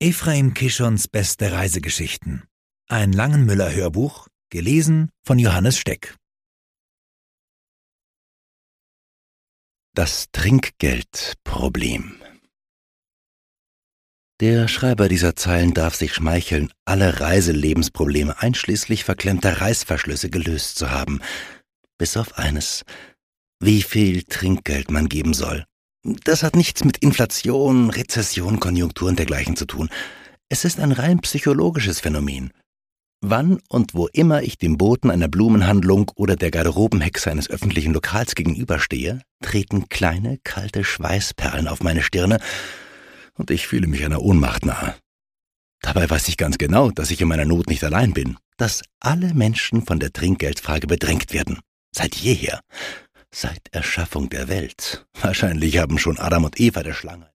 Ephraim Kishons beste Reisegeschichten. Ein Langenmüller-Hörbuch, gelesen von Johannes Steck. Das Trinkgeldproblem. Der Schreiber dieser Zeilen darf sich schmeicheln, alle Reiselebensprobleme einschließlich verklemmter Reißverschlüsse gelöst zu haben. Bis auf eines: wie viel Trinkgeld man geben soll. Das hat nichts mit Inflation, Rezession, Konjunktur und dergleichen zu tun. Es ist ein rein psychologisches Phänomen. Wann und wo immer ich dem Boten einer Blumenhandlung oder der Garderobenhexe eines öffentlichen Lokals gegenüberstehe, treten kleine, kalte Schweißperlen auf meine Stirne und ich fühle mich einer Ohnmacht nahe. Dabei weiß ich ganz genau, dass ich in meiner Not nicht allein bin, dass alle Menschen von der Trinkgeldfrage bedrängt werden. Seit jeher. Seit Erschaffung der Welt. Wahrscheinlich haben schon Adam und Eva der Schlange